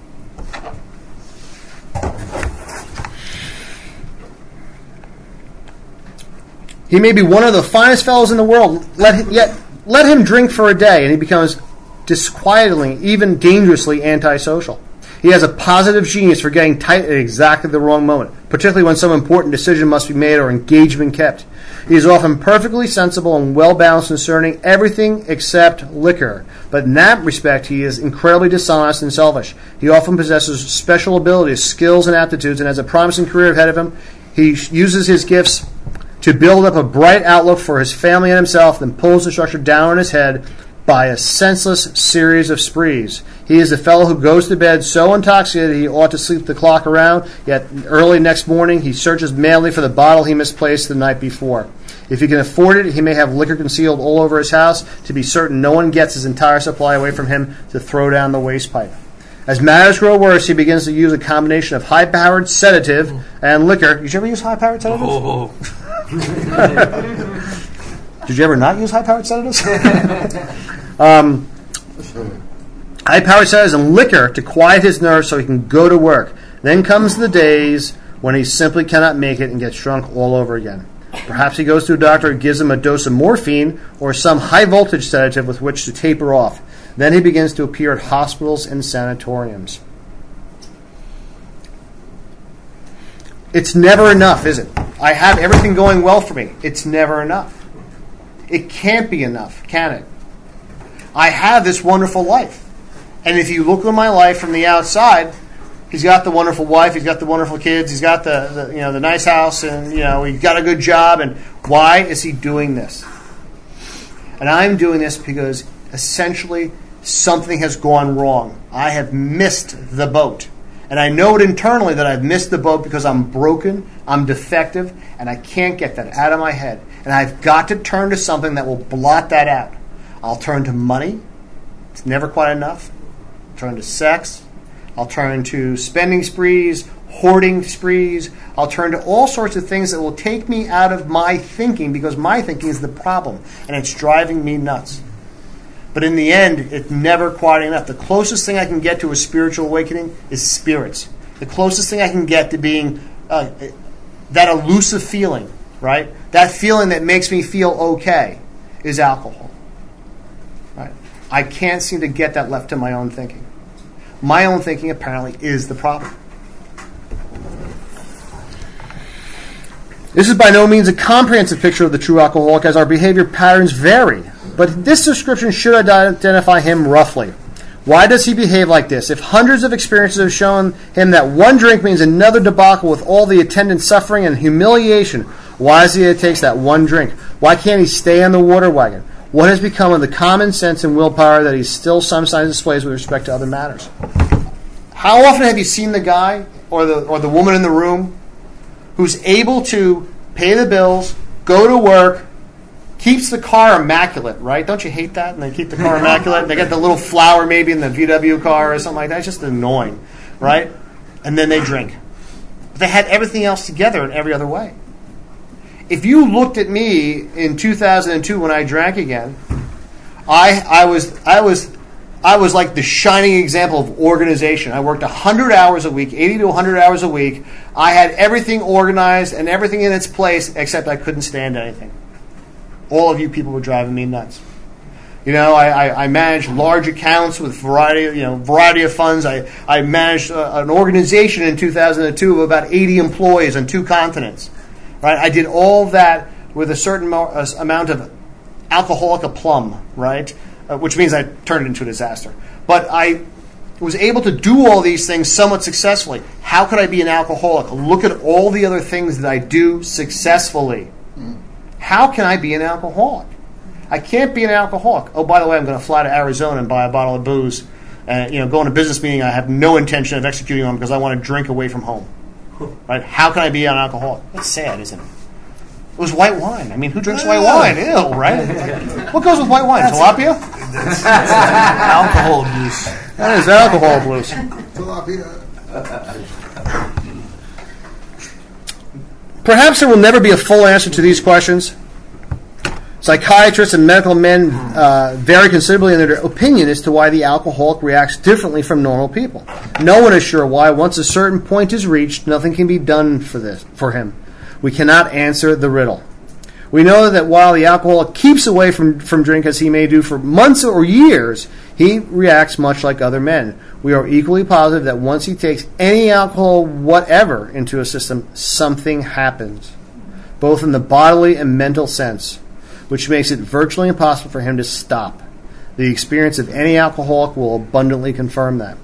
He may be one of the finest fellows in the world. Let him drink for a day, and he becomes disquietingly, even dangerously antisocial. He has a positive genius for getting tight at exactly the wrong moment, particularly when some important decision must be made or engagement kept. He is often perfectly sensible and well-balanced concerning everything except liquor, but in that respect he is incredibly dishonest and selfish. He often possesses special abilities, skills, and aptitudes, and has a promising career ahead of him. He uses his gifts to build up a bright outlook for his family and himself, then pulls the structure down on his head by a senseless series of sprees. He is the fellow who goes to bed so intoxicated he ought to sleep the clock around, yet early next morning he searches madly for the bottle he misplaced the night before. If he can afford it, he may have liquor concealed all over his house to be certain no one gets his entire supply away from him to throw down the waste pipe. As matters grow worse, he begins to use a combination of high-powered sedative and liquor. Did you ever use high-powered sedatives? Oh. Did you ever not use high-powered sedatives? High-powered sedatives and liquor to quiet his nerves so he can go to work. Then comes the days when he simply cannot make it and gets drunk all over again. Perhaps he goes to a doctor who gives him a dose of morphine or some high-voltage sedative with which to taper off. Then he begins to appear at hospitals and sanatoriums. It's never enough, is it? I have everything going well for me. It's never enough. It can't be enough, can it? I have this wonderful life. And if you look at my life from the outside, he's got the wonderful wife, he's got the wonderful kids, he's got the nice house, and he's got a good job. And why is he doing this? And I'm doing this because essentially something has gone wrong. I have missed the boat. And I know it internally that I've missed the boat because I'm broken, I'm defective, and I can't get that out of my head. And I've got to turn to something that will blot that out. I'll turn to money. It's never quite enough. I'll turn to sex. I'll turn to spending sprees, hoarding sprees. I'll turn to all sorts of things that will take me out of my thinking because my thinking is the problem, and it's driving me nuts. But in the end, it's never quite enough. The closest thing I can get to a spiritual awakening is spirits. The closest thing I can get to being that elusive feeling, right? That feeling that makes me feel okay is alcohol. Right? I can't seem to get that left to my own thinking. My own thinking apparently is the problem. This is by no means a comprehensive picture of the true alcoholic, as our behavior patterns vary. But this description should identify him roughly. Why does he behave like this? If hundreds of experiences have shown him that one drink means another debacle with all the attendant suffering and humiliation, why is it takes that one drink? Why can't he stay on the water wagon? What has become of the common sense and willpower that he still sometimes displays with respect to other matters? How often have you seen the guy or the woman in the room who's able to pay the bills, go to work, keeps the car immaculate, right? Don't you hate that? And they keep the car immaculate. They got the little flower maybe in the VW car or something like that. It's just annoying, right? And then they drink. But they had everything else together in every other way. If you looked at me in 2002 when I drank again, I was like the shining example of organization. I worked 100 hours a week, 80 to 100 hours a week. I had everything organized and everything in its place, except I couldn't stand anything. All of you people were driving me nuts. I managed large accounts with variety of funds. I managed an organization in 2002 of about 80 employees on 2 continents. Right? I did all that with a certain amount of alcoholic aplomb, right? Which means I turned it into a disaster. But I was able to do all these things somewhat successfully. How could I be an alcoholic? Look at all the other things that I do successfully. How can I be an alcoholic? I can't be an alcoholic. Oh, by the way, I'm going to fly to Arizona and buy a bottle of booze. Go on a business meeting I have no intention of executing on because I want to drink away from home. Right? How can I be an alcoholic? That's sad, isn't it? It was white wine. I mean, who drinks white wine? Ew, right? What goes with white wine? Tilapia? That's alcohol abuse. That is alcohol abuse. Tilapia. Perhaps there will never be a full answer to these questions. Psychiatrists and medical men vary considerably in their opinion as to why the alcoholic reacts differently from normal people. No one is sure why. Once a certain point is reached, nothing can be done for him. We cannot answer the riddle. We know that while the alcoholic keeps away from drink, as he may do for months or years, he reacts much like other men. We are equally positive that once he takes any alcohol whatever into a system, something happens, both in the bodily and mental sense, which makes it virtually impossible for him to stop. The experience of any alcoholic will abundantly confirm that.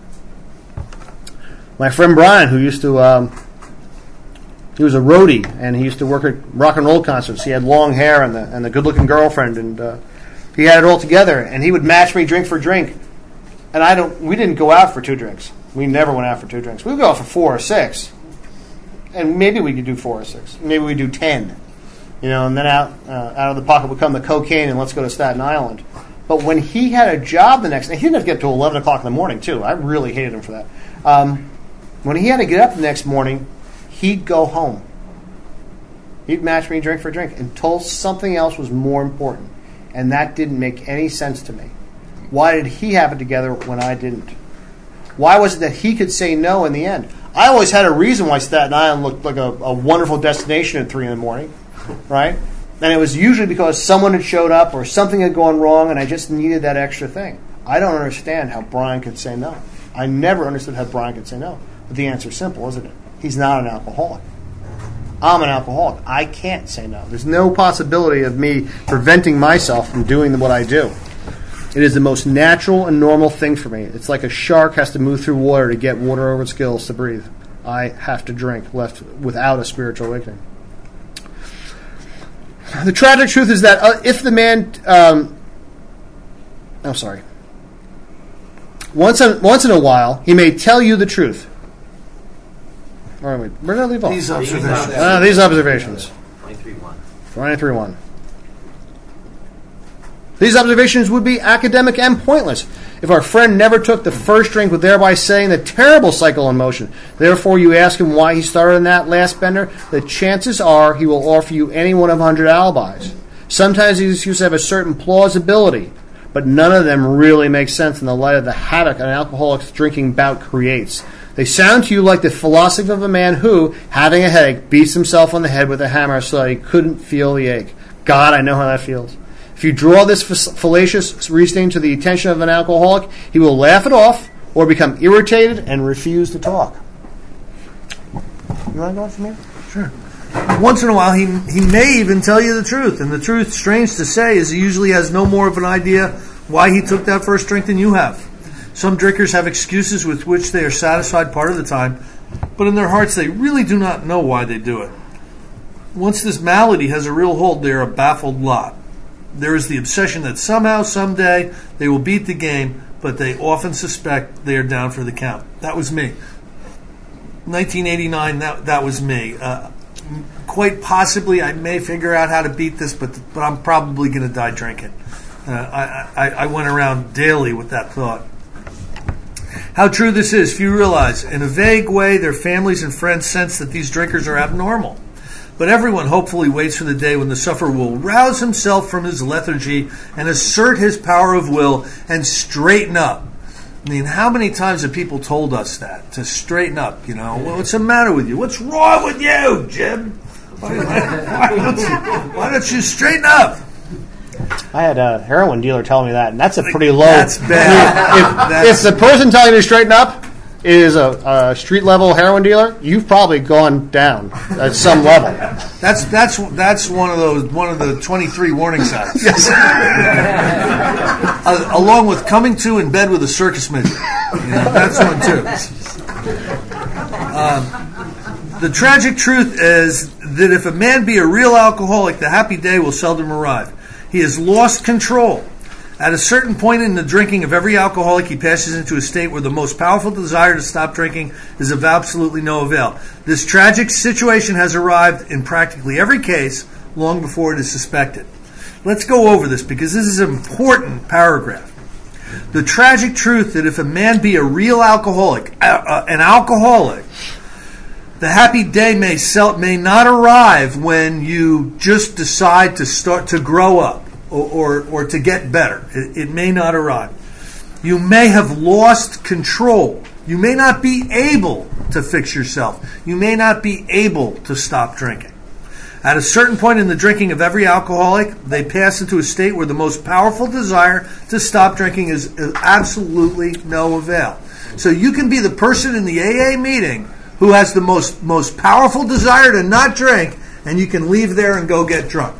My friend Brian, who used to... he was a roadie, and he used to work at rock and roll concerts. He had long hair and the good-looking girlfriend, and he had it all together. And he would match me drink for drink. And we didn't go out for 2 drinks. We never went out for 2 drinks. We would go out for 4 or 6, and maybe we could do 4 or 6. Maybe we do 10, And then out of the pocket would come the cocaine, and let's go to Staten Island. But when he had a job the next day, he didn't have to get up till 11 o'clock in the morning too. I really hated him for that. When he had to get up the next morning, he'd go home. He'd match me drink for drink until something else was more important. And that didn't make any sense to me. Why did he have it together when I didn't? Why was it that he could say no in the end? I always had a reason why Staten Island looked like a wonderful destination at 3 in the morning, right? And it was usually because someone had showed up or something had gone wrong and I just needed that extra thing. I don't understand how Brian could say no. I never understood how Brian could say no. But the answer is simple, isn't it? He's not an alcoholic. I'm an alcoholic. I can't say no. There's no possibility of me preventing myself from doing what I do. It is the most natural and normal thing for me. It's like a shark has to move through water to get water over its gills to breathe. I have to drink left without a spiritual awakening. The tragic truth is that if the man... Once in a while, he may tell you the truth. Where did I leave off? These observations. These observations. 23.1. 23.1. These observations would be academic and pointless if our friend never took the first drink, with thereby setting the terrible cycle in motion. Therefore, you ask him why he started on that last bender, the chances are he will offer you any one of 100 alibis. Sometimes these excuses have a certain plausibility, but none of them really make sense in the light of the havoc an alcoholic's drinking bout creates. They sound to you like the philosophy of a man who, having a headache, beats himself on the head with a hammer so that he couldn't feel the ache. God, I know how that feels. If you draw this fallacious reasoning to the attention of an alcoholic, he will laugh it off or become irritated and refuse to talk. You want to go on from here? Sure. Once in a while, he may even tell you the truth. And the truth, strange to say, is he usually has no more of an idea why he took that first drink than you have. Some drinkers have excuses with which they are satisfied part of the time, but in their hearts they really do not know why they do it. Once this malady has a real hold, they are a baffled lot. There is the obsession that somehow, someday, they will beat the game, but they often suspect they are down for the count. That was me. 1989, that was me. Quite possibly, I may figure out how to beat this, but I'm probably going to die drinking. I went around daily with that thought. How true this is, few realize. In a vague way, their families and friends sense that these drinkers are abnormal. But everyone hopefully waits for the day when the sufferer will rouse himself from his lethargy and assert his power of will and straighten up. I mean, how many times have people told us that? To straighten up, you know. Well, what's the matter with you? What's wrong with you, Jim? Why don't you straighten up? I had a heroin dealer tell me that, and that's a pretty low... That's bad. If the person telling you to straighten up is a street-level heroin dealer, you've probably gone down at some level. That's one of the 23 warning signs. Yes. Along with coming to in bed with a circus midget. That's one too. The tragic truth is that if a man be a real alcoholic, the happy day will seldom arrive. He has lost control. At a certain point in the drinking of every alcoholic, he passes into a state where the most powerful desire to stop drinking is of absolutely no avail. This tragic situation has arrived in practically every case long before it is suspected. Let's go over this because this is an important paragraph. The tragic truth that if a man be a real alcoholic, an alcoholic, the happy day may not arrive when you just decide to start to grow up. Or to get better. It may not arrive. You may have lost control. You may not be able to fix yourself. You may not be able to stop drinking. At a certain point in the drinking of every alcoholic, they pass into a state where the most powerful desire to stop drinking is absolutely no avail. So you can be the person in the AA meeting who has the most powerful desire to not drink, and you can leave there and go get drunk.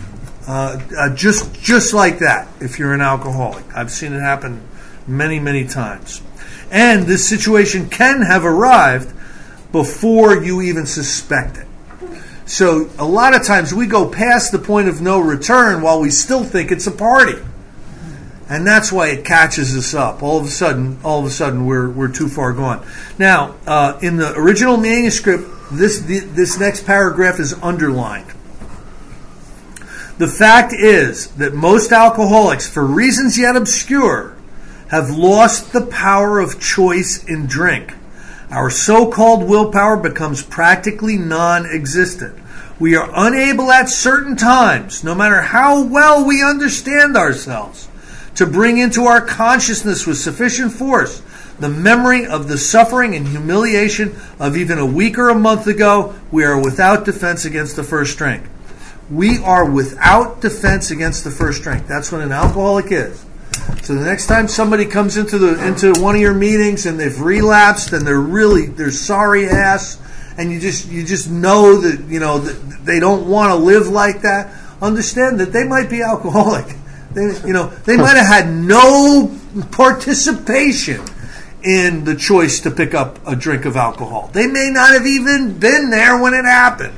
Just like that, if you're an alcoholic. I've seen it happen many, many times. And this situation can have arrived before you even suspect it. So a lot of times we go past the point of no return while we still think it's a party. And that's why it catches us up. All of a sudden we're too far gone. Now, in the original manuscript, this next paragraph is underlined. The fact is that most alcoholics, for reasons yet obscure, have lost the power of choice in drink. Our so-called willpower becomes practically non-existent. We are unable at certain times, no matter how well we understand ourselves, to bring into our consciousness with sufficient force the memory of the suffering and humiliation of even a week or a month ago. We are without defense against the first drink. We are without defense against the first drink. That's what an alcoholic is. So the next time somebody comes into one of your meetings and they've relapsed and they're sorry ass, and you just know that that they don't want to live like that, understand that they might be alcoholic. They might have had no participation in the choice to pick up a drink of alcohol. They may not have even been there when it happened.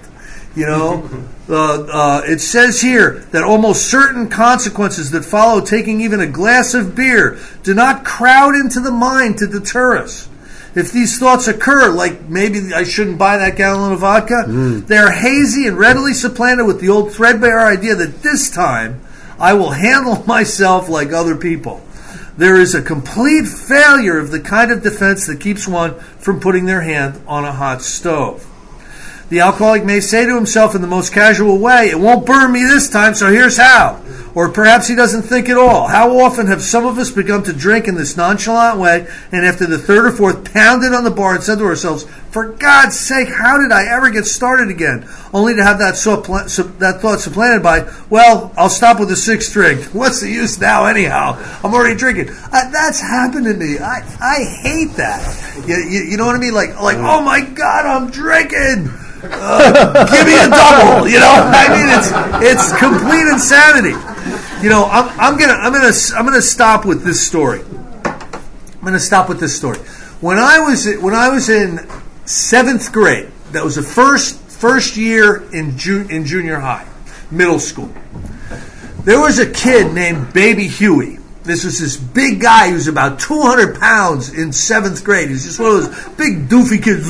It says here that almost certain consequences that follow taking even a glass of beer do not crowd into the mind to deter us. If these thoughts occur, like maybe I shouldn't buy that gallon of vodka, they are hazy and readily supplanted with the old threadbare idea that this time I will handle myself like other people. There is a complete failure of the kind of defense that keeps one from putting their hand on a hot stove. The alcoholic may say to himself in the most casual way, "It won't burn me this time, so here's how." Or perhaps he doesn't think at all. How often have some of us begun to drink in this nonchalant way, and after the third or fourth pounded on the bar and said to ourselves, "For God's sake, how did I ever get started again?" Only to have that thought supplanted by, "Well, I'll stop with the sixth drink. What's the use now anyhow? I'm already drinking." That's happened to me. I hate that. You know what I mean? Like, oh my God, I'm drinking. Give me a double. I mean, it's complete insanity. I'm gonna stop with this story. When I was in 7th grade, that was the first year in junior high, middle school. There was a kid named Baby Huey. This was this big guy who was about 200 pounds in 7th grade. He was just one of those big doofy kids,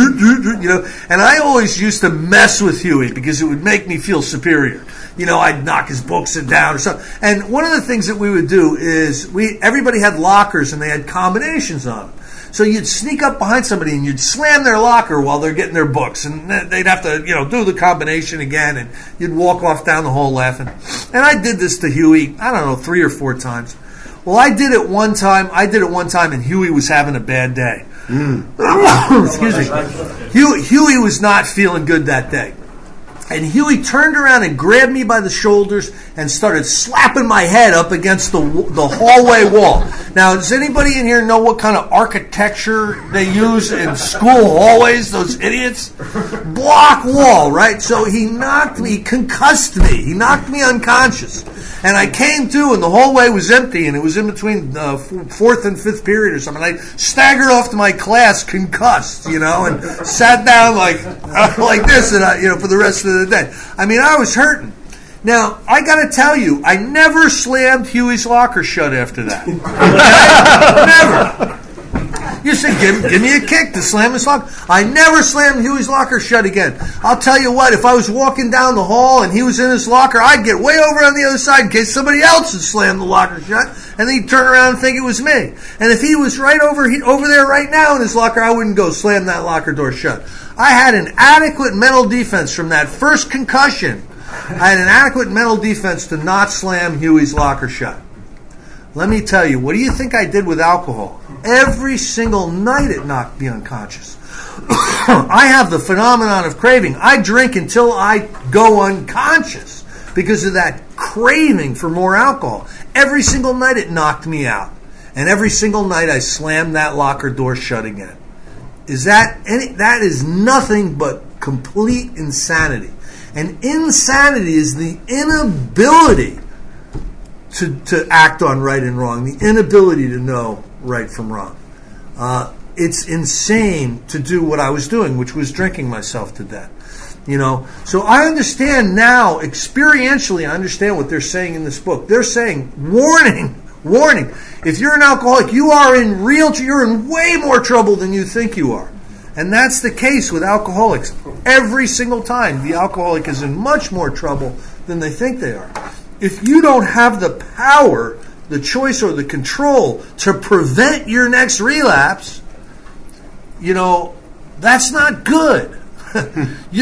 And I always used to mess with Huey because it would make me feel superior. I'd knock his books down or something. And one of the things that we would do is everybody had lockers and they had combinations on them. So you'd sneak up behind somebody and you'd slam their locker while they're getting their books, and they'd have to, do the combination again, and you'd walk off down the hall laughing. And I did this to Huey, 3 or 4 times. Well, I did it one time, and Huey was having a bad day. Excuse me. Huey was not feeling good that day. And Huey turned around and grabbed me by the shoulders and started slapping my head up against the hallway wall. Now, does anybody in here know what kind of architecture they use in school hallways, those idiots? Block wall, right? So he concussed me. He knocked me unconscious. And I came to, and the hallway was empty, and it was in between 4th and 5th period or something. I staggered off to my class concussed, and sat down like this, and for the rest of the day. I mean, I was hurting. Now, I got to tell you, I never slammed Huey's locker shut after that. Never. You said, give me a kick to slam his locker. I never slammed Huey's locker shut again. I'll tell you what, if I was walking down the hall and he was in his locker, I'd get way over on the other side in case somebody else had slammed the locker shut, and then he'd turn around and think it was me. And if he was right over there right now in his locker, I wouldn't go slam that locker door shut. I had an adequate mental defense from that first concussion. I had an adequate mental defense to not slam Huey's locker shut. Let me tell you, what do you think I did with alcohol? Every single night it knocked me unconscious. I have the phenomenon of craving. I drink until I go unconscious because of that craving for more alcohol. Every single night it knocked me out. And every single night I slammed that locker door shut again. That is nothing but complete insanity. And insanity is the inability to act on right and wrong, the inability to know right from wrong. It's insane to do what I was doing, which was drinking myself to death. So I understand now, experientially, I understand what they're saying in this book. They're saying, warning. If you're an alcoholic, you're in way more trouble than you think you are. And that's the case with alcoholics. Every single time, the alcoholic is in much more trouble than they think they are. If you don't have the power, the choice, or the control to prevent your next relapse, that's not good.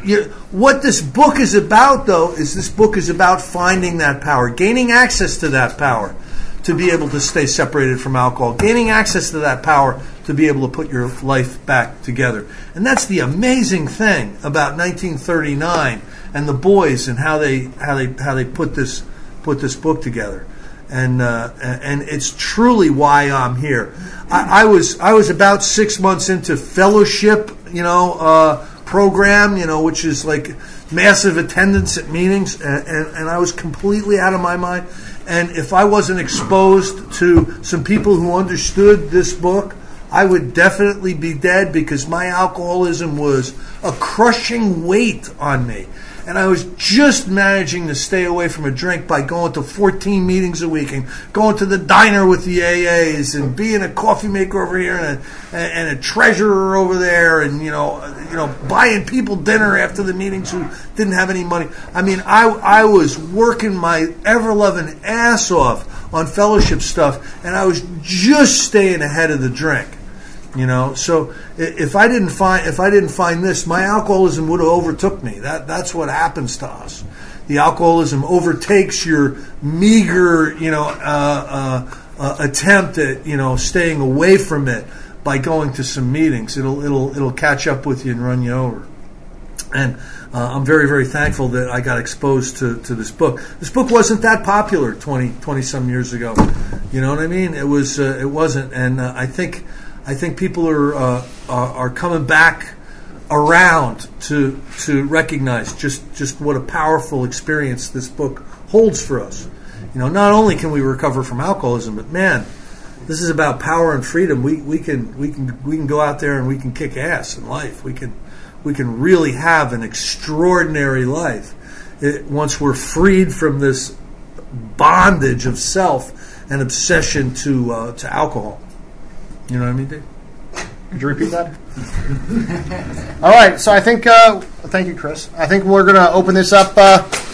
what this book is about, though, is this book is about finding that power, gaining access to that power to be able to stay separated from alcohol, gaining access to that power to be able to put your life back together. And that's the amazing thing about 1939 and the boys and how they put this book together. And it's truly why I'm here. I was about 6 months into fellowship, program, which is like massive attendance at meetings, and I was completely out of my mind. And if I wasn't exposed to some people who understood this book, I would definitely be dead, because my alcoholism was a crushing weight on me. And I was just managing to stay away from a drink by going to 14 meetings a week and going to the diner with the AAs and being a coffee maker over here and a treasurer over there, and buying people dinner after the meetings who didn't have any money. I mean, I was working my ever-loving ass off on fellowship stuff, and I was just staying ahead of the drink. So if I didn't find this, my alcoholism would have overtook me. That's what happens to us. The alcoholism overtakes your meager, attempt at staying away from it by going to some meetings. It'll catch up with you and run you over. And I'm very, very thankful that I got exposed to this book. This book wasn't that popular 20 some years ago. You know what I mean? It wasn't, and I think people are coming back around to recognize just what a powerful experience this book holds for us. Not only can we recover from alcoholism, but man, this is about power and freedom. We can go out there and we can kick ass in life. We can really have an extraordinary life once we're freed from this bondage of self and obsession to alcohol. You know what I mean, Dave? Could you repeat that? All right, so I think, thank you, Chris. I think we're going to open this up